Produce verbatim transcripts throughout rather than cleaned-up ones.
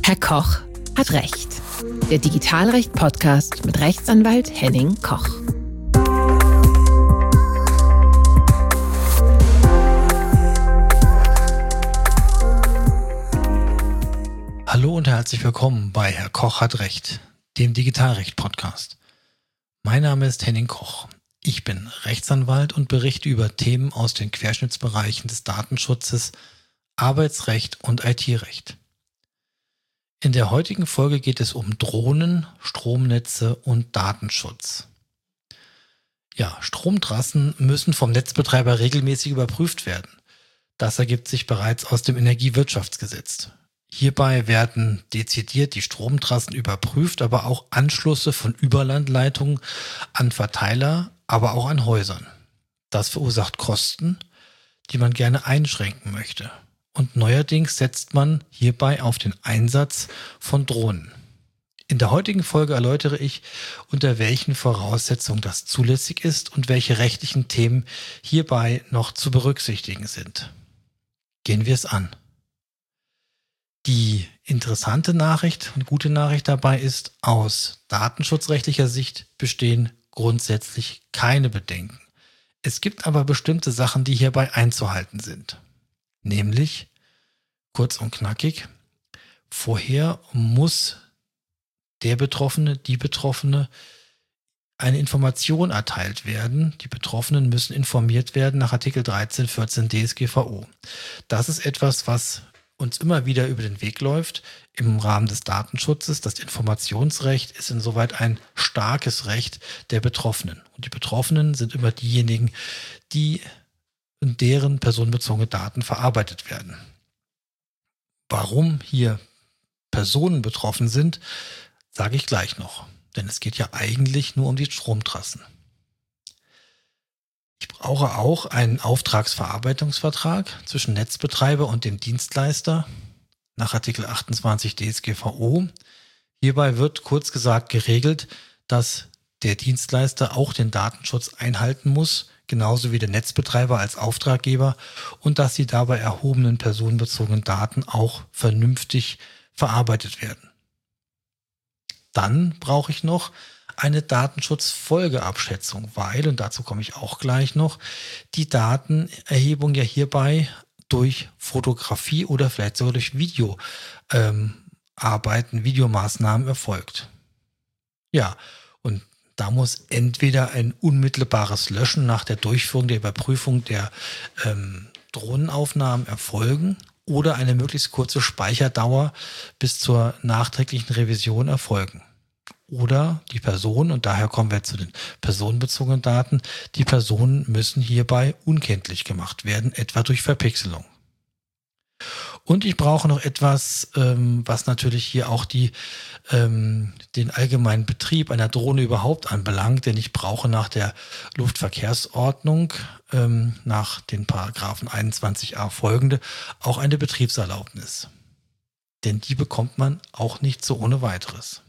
Herr Koch hat Recht. Der Digitalrecht-Podcast mit Rechtsanwalt Henning Koch. Hallo und herzlich willkommen bei Herr Koch hat Recht, dem Digitalrecht-Podcast. Mein Name ist Henning Koch. Ich bin Rechtsanwalt und berichte über Themen aus den Querschnittsbereichen des Datenschutzes, Arbeitsrecht und I T-Recht. In der heutigen Folge geht es um Drohnen, Stromnetze und Datenschutz. Ja, Stromtrassen müssen vom Netzbetreiber regelmäßig überprüft werden. Das ergibt sich bereits aus dem Energiewirtschaftsgesetz. Hierbei werden dezidiert die Stromtrassen überprüft, aber auch Anschlüsse von Überlandleitungen an Verteiler, aber auch an Häusern. Das verursacht Kosten, die man gerne einschränken möchte. Und neuerdings setzt man hierbei auf den Einsatz von Drohnen. In der heutigen Folge erläutere ich, unter welchen Voraussetzungen das zulässig ist und welche rechtlichen Themen hierbei noch zu berücksichtigen sind. Gehen wir es an. Die interessante Nachricht und gute Nachricht dabei ist, aus datenschutzrechtlicher Sicht bestehen grundsätzlich keine Bedenken. Es gibt aber bestimmte Sachen, die hierbei einzuhalten sind. Nämlich, kurz und knackig, vorher muss der Betroffene, die Betroffene eine Information erteilt werden. Die Betroffenen müssen informiert werden nach Artikel dreizehn, vierzehn D S G V O. Das ist etwas, was uns immer wieder über den Weg läuft im Rahmen des Datenschutzes. Das Informationsrecht ist insoweit ein starkes Recht der Betroffenen. Und die Betroffenen sind immer diejenigen, die in deren personenbezogene Daten verarbeitet werden. Warum hier Personen betroffen sind, sage ich gleich noch. Denn es geht ja eigentlich nur um die Stromtrassen. Ich brauche auch einen Auftragsverarbeitungsvertrag zwischen Netzbetreiber und dem Dienstleister nach Artikel achtundzwanzig D S G V O. Hierbei wird kurz gesagt geregelt, dass der Dienstleister auch den Datenschutz einhalten muss, genauso wie der Netzbetreiber als Auftraggeber, und dass die dabei erhobenen personenbezogenen Daten auch vernünftig verarbeitet werden. Dann brauche ich noch eine Datenschutzfolgeabschätzung, weil, und dazu komme ich auch gleich noch, die Datenerhebung ja hierbei durch Fotografie oder vielleicht sogar durch Videoarbeiten, ähm, Videomaßnahmen erfolgt. Ja, und da muss entweder ein unmittelbares Löschen nach der Durchführung der Überprüfung der ähm, Drohnenaufnahmen erfolgen oder eine möglichst kurze Speicherdauer bis zur nachträglichen Revision erfolgen. Oder die Person, und daher kommen wir zu den personenbezogenen Daten, die Personen müssen hierbei unkenntlich gemacht werden, etwa durch Verpixelung. Und ich brauche noch etwas, ähm, was natürlich hier auch die, ähm, den allgemeinen Betrieb einer Drohne überhaupt anbelangt, denn ich brauche nach der Luftverkehrsordnung, ähm, nach den Paragraphen einundzwanzig a folgende, auch eine Betriebserlaubnis. Denn die bekommt man auch nicht so ohne weiteres.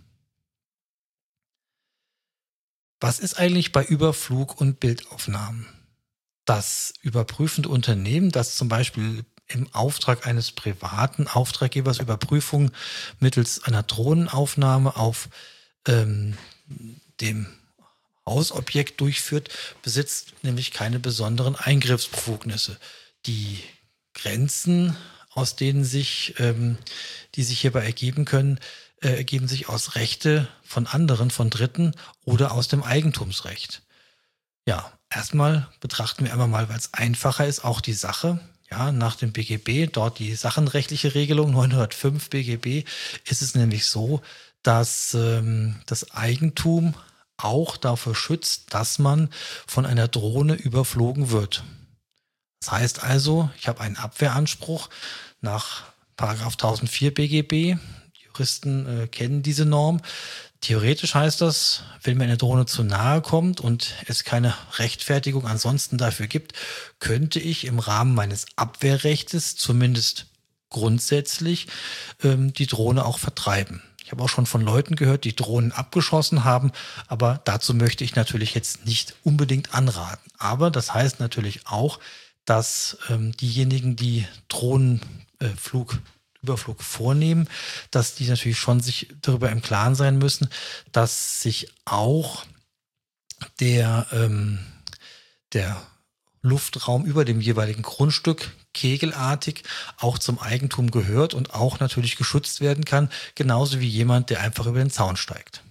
Was ist eigentlich bei Überflug- und Bildaufnahmen? Das überprüfende Unternehmen, das zum Beispiel im Auftrag eines privaten Auftraggebers Überprüfung mittels einer Drohnenaufnahme auf ähm, dem Hausobjekt durchführt, besitzt nämlich keine besonderen Eingriffsbefugnisse. Die Grenzen, aus denen sich, ähm, die sich hierbei ergeben können, äh, ergeben sich aus Rechte von anderen, von Dritten oder aus dem Eigentumsrecht. Ja, erstmal betrachten wir einmal mal, weil es einfacher ist, auch die Sache. Ja, nach dem B G B, dort die sachenrechtliche Regelung neunhundertfünf B G B, ist es nämlich so, dass ähm, das Eigentum auch dafür schützt, dass man von einer Drohne überflogen wird. Das heißt also, ich habe einen Abwehranspruch nach Paragraph tausendvier B G B. Die Juristen äh, kennen diese Norm. Theoretisch heißt das, wenn mir eine Drohne zu nahe kommt und es keine Rechtfertigung ansonsten dafür gibt, könnte ich im Rahmen meines Abwehrrechtes zumindest grundsätzlich ähm, die Drohne auch vertreiben. Ich habe auch schon von Leuten gehört, die Drohnen abgeschossen haben, aber dazu möchte ich natürlich jetzt nicht unbedingt anraten. Aber das heißt natürlich auch, dass ähm, diejenigen, die Drohnenflug Überflug vornehmen, dass die natürlich schon sich darüber im Klaren sein müssen, dass sich auch der, ähm, der Luftraum über dem jeweiligen Grundstück kegelartig auch zum Eigentum gehört und auch natürlich geschützt werden kann, genauso wie jemand, der einfach über den Zaun steigt.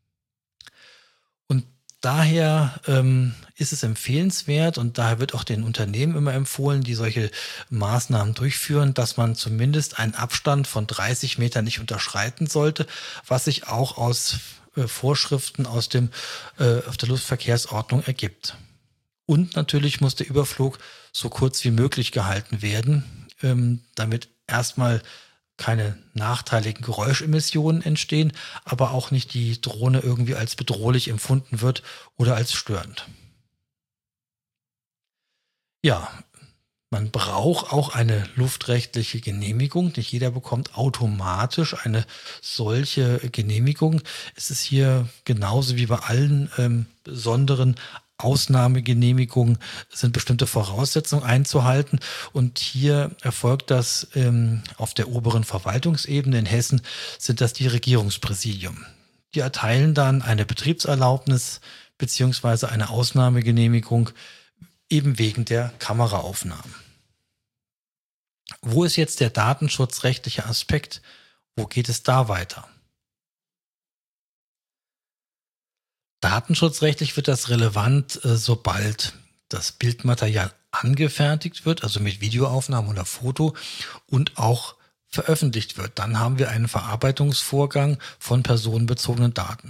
Und daher ähm, ist es empfehlenswert und daher wird auch den Unternehmen immer empfohlen, die solche Maßnahmen durchführen, dass man zumindest einen Abstand von dreißig Metern nicht unterschreiten sollte, was sich auch aus äh, Vorschriften aus dem äh, auf der Luftverkehrsordnung ergibt. Und natürlich muss der Überflug so kurz wie möglich gehalten werden, ähm, damit erstmal keine nachteiligen Geräuschemissionen entstehen, aber auch nicht die Drohne irgendwie als bedrohlich empfunden wird oder als störend. Ja, man braucht auch eine luftrechtliche Genehmigung. Nicht jeder bekommt automatisch eine solche Genehmigung. Es ist hier genauso wie bei allen ähm, besonderen Ausnahmegenehmigungen sind bestimmte Voraussetzungen einzuhalten und hier erfolgt das ähm, auf der oberen Verwaltungsebene in Hessen sind das die Regierungspräsidium. Die erteilen dann eine Betriebserlaubnis beziehungsweise eine Ausnahmegenehmigung eben wegen der Kameraaufnahmen. Wo ist jetzt der datenschutzrechtliche Aspekt? Wo geht es da weiter? Datenschutzrechtlich wird das relevant, äh, sobald das Bildmaterial angefertigt wird, also mit Videoaufnahmen oder Foto und auch veröffentlicht wird. Dann haben wir einen Verarbeitungsvorgang von personenbezogenen Daten.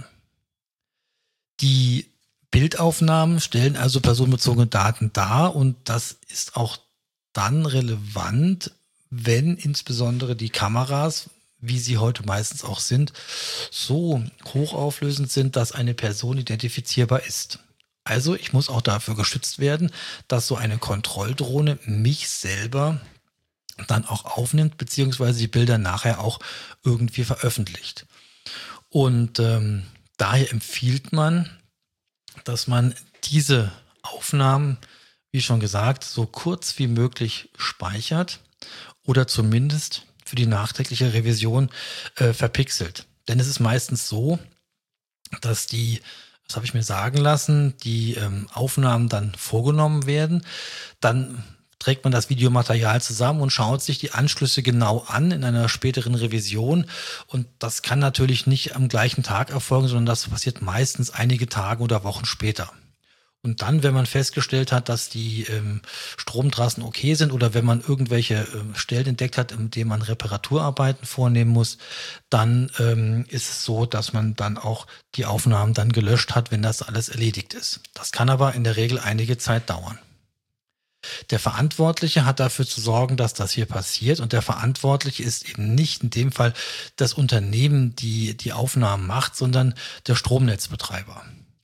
Die Bildaufnahmen stellen also personenbezogene Daten dar und das ist auch dann relevant, wenn insbesondere die Kameras, wie sie heute meistens auch sind, so hochauflösend sind, dass eine Person identifizierbar ist. Also ich muss auch dafür geschützt werden, dass so eine Kontrolldrohne mich selber dann auch aufnimmt, beziehungsweise die Bilder nachher auch irgendwie veröffentlicht. Und ähm, daher empfiehlt man, dass man diese Aufnahmen, wie schon gesagt, so kurz wie möglich speichert oder zumindest für die nachträgliche Revision äh, verpixelt. Denn es ist meistens so, dass die, das habe ich mir sagen lassen, die ähm, Aufnahmen dann vorgenommen werden. Dann trägt man das Videomaterial zusammen und schaut sich die Anschlüsse genau an in einer späteren Revision. Und das kann natürlich nicht am gleichen Tag erfolgen, sondern das passiert meistens einige Tage oder Wochen später. Und dann, wenn man festgestellt hat, dass die ähm, Stromtrassen okay sind oder wenn man irgendwelche äh, Stellen entdeckt hat, in denen man Reparaturarbeiten vornehmen muss, dann ähm, ist es so, dass man dann auch die Aufnahmen dann gelöscht hat, wenn das alles erledigt ist. Das kann aber in der Regel einige Zeit dauern. Der Verantwortliche hat dafür zu sorgen, dass das hier passiert und der Verantwortliche ist eben nicht in dem Fall das Unternehmen, die die Aufnahmen macht, sondern der Stromnetzbetreiber.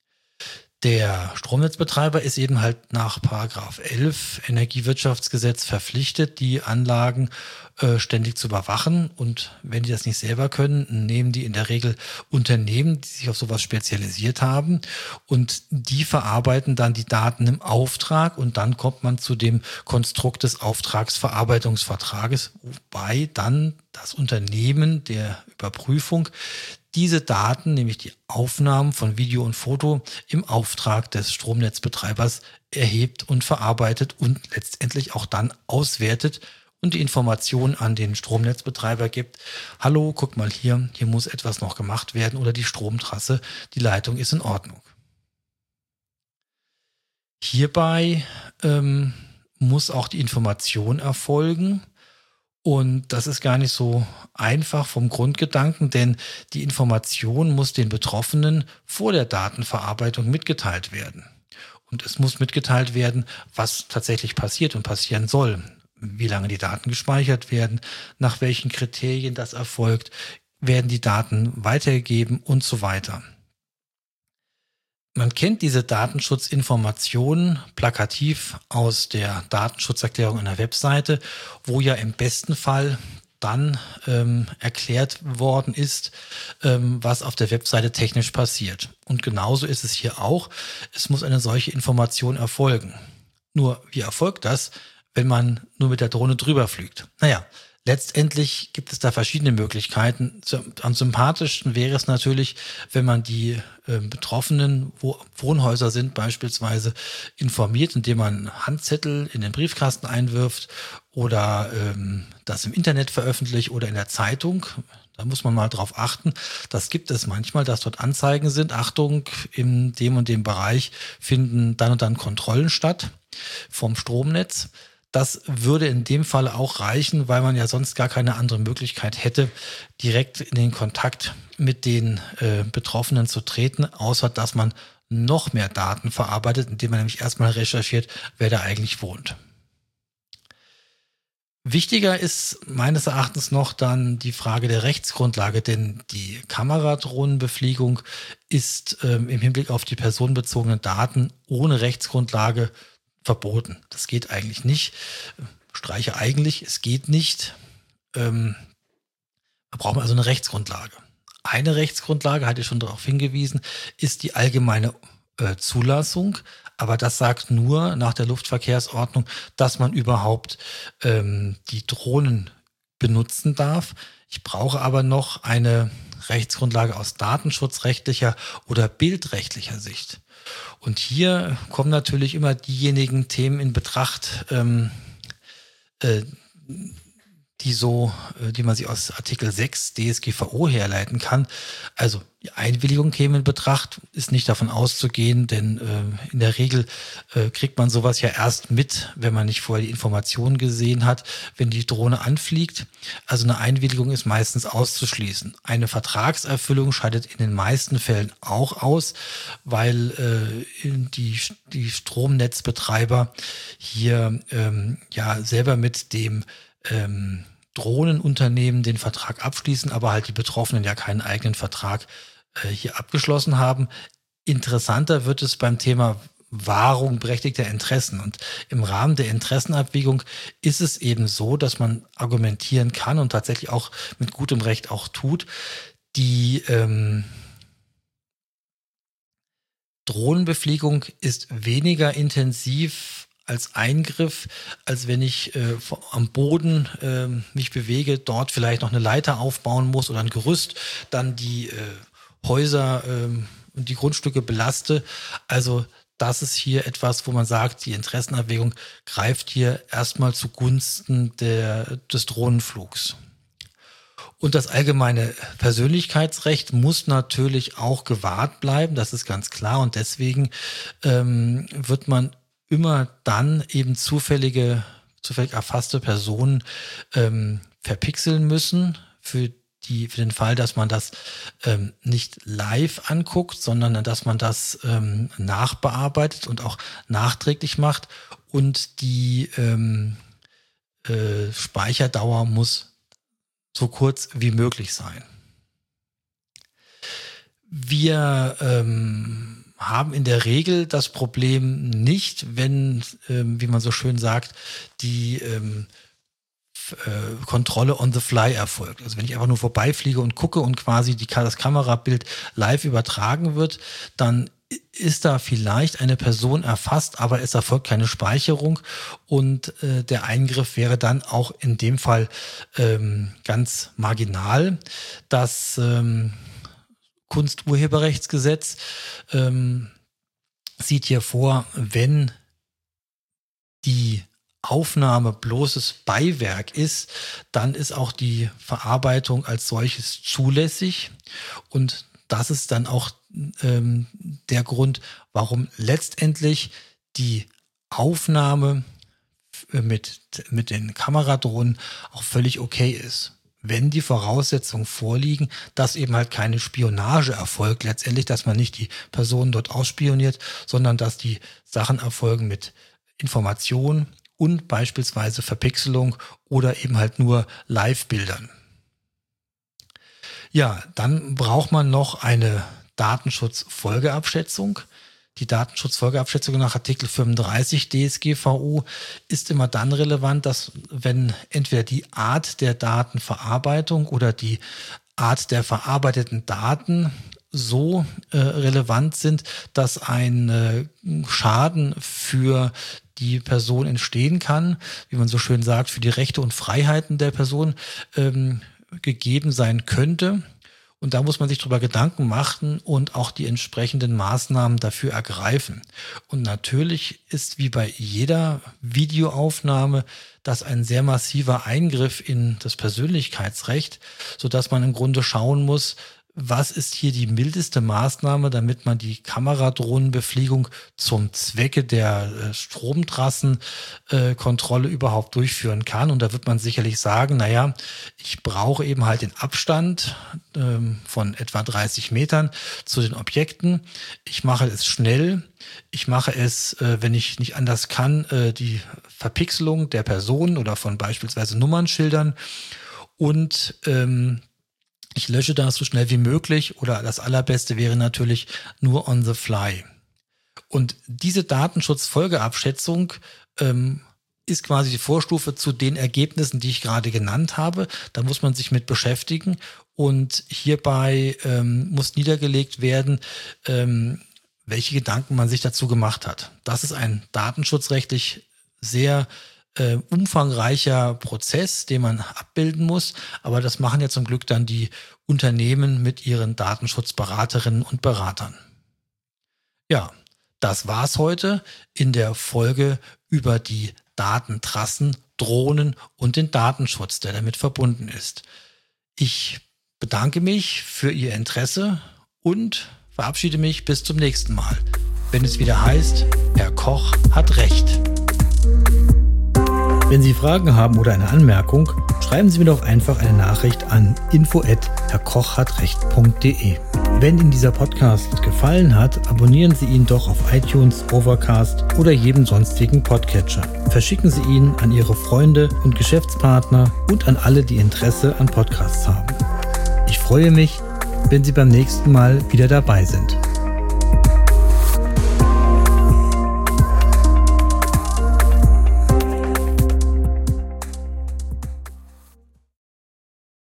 Der Stromnetzbetreiber ist eben halt nach Paragraph elf Energiewirtschaftsgesetz verpflichtet, die Anlagen äh, ständig zu überwachen. Und wenn die das nicht selber können, nehmen die in der Regel Unternehmen, die sich auf sowas spezialisiert haben. Und die verarbeiten dann die Daten im Auftrag. Und dann kommt man zu dem Konstrukt des Auftragsverarbeitungsvertrages, wobei dann das Unternehmen der Überprüfung diese Daten, nämlich die Aufnahmen von Video und Foto, im Auftrag des Stromnetzbetreibers erhebt und verarbeitet und letztendlich auch dann auswertet und die Information an den Stromnetzbetreiber gibt. Hallo, guck mal hier, hier muss etwas noch gemacht werden oder die Stromtrasse, die Leitung ist in Ordnung. Hierbei ähm, muss auch die Information erfolgen. Und das ist gar nicht so einfach vom Grundgedanken, denn die Information muss den Betroffenen vor der Datenverarbeitung mitgeteilt werden. Und es muss mitgeteilt werden, was tatsächlich passiert und passieren soll. Wie lange die Daten gespeichert werden, nach welchen Kriterien das erfolgt, werden die Daten weitergegeben und so weiter. Man kennt diese Datenschutzinformationen plakativ aus der Datenschutzerklärung einer Webseite, wo ja im besten Fall dann ähm, erklärt worden ist, ähm, was auf der Webseite technisch passiert. Und genauso ist es hier auch. Es muss eine solche Information erfolgen. Nur, wie erfolgt das, wenn man nur mit der Drohne drüber fliegt? Naja, Letztendlich gibt es da verschiedene Möglichkeiten. Am sympathischsten wäre es natürlich, wenn man die äh, Betroffenen, wo Wohnhäuser sind, beispielsweise informiert, indem man Handzettel in den Briefkasten einwirft oder ähm, das im Internet veröffentlicht oder in der Zeitung. Da muss man mal drauf achten. Das gibt es manchmal, dass dort Anzeigen sind. Achtung, in dem und dem Bereich finden dann und dann Kontrollen statt vom Stromnetz. Das würde in dem Fall auch reichen, weil man ja sonst gar keine andere Möglichkeit hätte, direkt in den Kontakt mit den äh, Betroffenen zu treten, außer dass man noch mehr Daten verarbeitet, indem man nämlich erstmal recherchiert, wer da eigentlich wohnt. Wichtiger ist meines Erachtens noch dann die Frage der Rechtsgrundlage, denn die Kameradrohnenbefliegung ist ähm, im Hinblick auf die personenbezogenen Daten ohne Rechtsgrundlage verboten. Das geht eigentlich nicht. Streiche eigentlich, es geht nicht. Ähm, da braucht man also eine Rechtsgrundlage. Eine Rechtsgrundlage, hatte ich schon darauf hingewiesen, ist die allgemeine äh, Zulassung. Aber das sagt nur nach der Luftverkehrsordnung, dass man überhaupt ähm, die Drohnen benutzen darf. Ich brauche aber noch eine Rechtsgrundlage aus datenschutzrechtlicher oder bildrechtlicher Sicht. Und hier kommen natürlich immer diejenigen Themen in Betracht, ähm, äh, die so, äh, die man sich aus Artikel sechs D S G V O herleiten kann. Also die Einwilligung käme in Betracht, ist nicht davon auszugehen, denn äh, in der Regel äh, kriegt man sowas ja erst mit, wenn man nicht vorher die Informationen gesehen hat, wenn die Drohne anfliegt. Also eine Einwilligung ist meistens auszuschließen. Eine Vertragserfüllung scheidet in den meisten Fällen auch aus, weil äh, die, die Stromnetzbetreiber hier ähm, ja selber mit dem ähm, Drohnenunternehmen den Vertrag abschließen, aber halt die Betroffenen ja keinen eigenen Vertrag äh, hier abgeschlossen haben. Interessanter wird es beim Thema Wahrung berechtigter Interessen. Und im Rahmen der Interessenabwägung ist es eben so, dass man argumentieren kann und tatsächlich auch mit gutem Recht auch tut, die ähm, Drohnenbefliegung ist weniger intensiv als Eingriff, als wenn ich äh, am Boden äh, mich bewege, dort vielleicht noch eine Leiter aufbauen muss oder ein Gerüst, dann die äh, Häuser äh, und die Grundstücke belaste. Also das ist hier etwas, wo man sagt, die Interessenabwägung greift hier erstmal zugunsten der, des Drohnenflugs. Und das allgemeine Persönlichkeitsrecht muss natürlich auch gewahrt bleiben, das ist ganz klar. Und deswegen ähm, wird man immer dann eben zufällige, zufällig erfasste Personen ähm, verpixeln müssen für die, für den Fall, dass man das ähm, nicht live anguckt, sondern dass man das ähm, nachbearbeitet und auch nachträglich macht. Und die ähm, äh, Speicherdauer muss so kurz wie möglich sein. Wir ähm, haben in der Regel das Problem nicht, wenn, ähm, wie man so schön sagt, die ähm, f- äh, Kontrolle on the fly erfolgt. Also wenn ich einfach nur vorbeifliege und gucke und quasi die, das Kamerabild live übertragen wird, dann ist da vielleicht eine Person erfasst, aber es erfolgt keine Speicherung und äh, der Eingriff wäre dann auch in dem Fall ähm, ganz marginal. Das ähm, Kunsturheberrechtsgesetz ähm, sieht hier vor, wenn die Aufnahme bloßes Beiwerk ist, dann ist auch die Verarbeitung als solches zulässig und das ist dann auch ähm, der Grund, warum letztendlich die Aufnahme mit, mit den Kameradrohnen auch völlig okay ist. Wenn die Voraussetzungen vorliegen, dass eben halt keine Spionage erfolgt, letztendlich, dass man nicht die Personen dort ausspioniert, sondern dass die Sachen erfolgen mit Information und beispielsweise Verpixelung oder eben halt nur Live-Bildern. Ja, dann braucht man noch eine Datenschutzfolgeabschätzung. Die Datenschutzfolgeabschätzung nach Artikel fünfunddreißig D S G V O ist immer dann relevant, dass wenn entweder die Art der Datenverarbeitung oder die Art der verarbeiteten Daten so äh, relevant sind, dass ein äh, Schaden für die Person entstehen kann, wie man so schön sagt, für die Rechte und Freiheiten der Person ähm, gegeben sein könnte. Und da muss man sich drüber Gedanken machen und auch die entsprechenden Maßnahmen dafür ergreifen. Und natürlich ist wie bei jeder Videoaufnahme das ein sehr massiver Eingriff in das Persönlichkeitsrecht, sodass man im Grunde schauen muss, was ist hier die mildeste Maßnahme, damit man die Kameradrohnenbefliegung zum Zwecke der äh, Stromtrassenkontrolle äh, überhaupt durchführen kann. Und da wird man sicherlich sagen, naja, ich brauche eben halt den Abstand ähm, von etwa dreißig Metern zu den Objekten. Ich mache es schnell. Ich mache es, äh, wenn ich nicht anders kann, äh, die Verpixelung der Person oder von beispielsweise Nummernschildern und ähm, ich lösche das so schnell wie möglich oder das Allerbeste wäre natürlich nur on the fly. Und diese Datenschutzfolgeabschätzung ähm, ist quasi die Vorstufe zu den Ergebnissen, die ich gerade genannt habe. Da muss man sich mit beschäftigen und hierbei ähm, muss niedergelegt werden, ähm, welche Gedanken man sich dazu gemacht hat. Das ist ein datenschutzrechtlich sehr Äh, umfangreicher Prozess, den man abbilden muss, aber das machen ja zum Glück dann die Unternehmen mit ihren Datenschutzberaterinnen und Beratern. Ja, das war's heute in der Folge über die Datentrassen, Drohnen und den Datenschutz, der damit verbunden ist. Ich bedanke mich für Ihr Interesse und verabschiede mich bis zum nächsten Mal, wenn es wieder heißt, Herr Koch hat Recht. Wenn Sie Fragen haben oder eine Anmerkung, schreiben Sie mir doch einfach eine Nachricht an info at herrkochhatrecht punkt de. Wenn Ihnen dieser Podcast gefallen hat, abonnieren Sie ihn doch auf iTunes, Overcast oder jedem sonstigen Podcatcher. Verschicken Sie ihn an Ihre Freunde und Geschäftspartner und an alle, die Interesse an Podcasts haben. Ich freue mich, wenn Sie beim nächsten Mal wieder dabei sind.